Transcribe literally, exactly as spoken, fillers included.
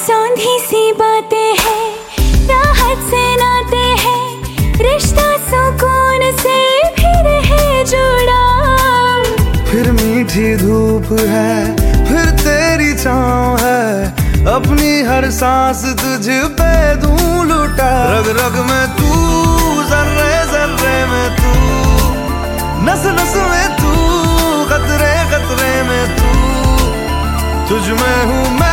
सौंधी सी बातें हैं, राहत से नाते हैं, रिश्ता सुकून से भी रहे जुड़ा। फिर मीठी धूप है, फिर तेरी छाँव है, अपनी हर सांस तुझ पे दूं लुटा। रग रग में तू, जर्रे जर्रे में तू, नस नस में तू, कतरे कतरे में तू, तुझ में हूँ मैं।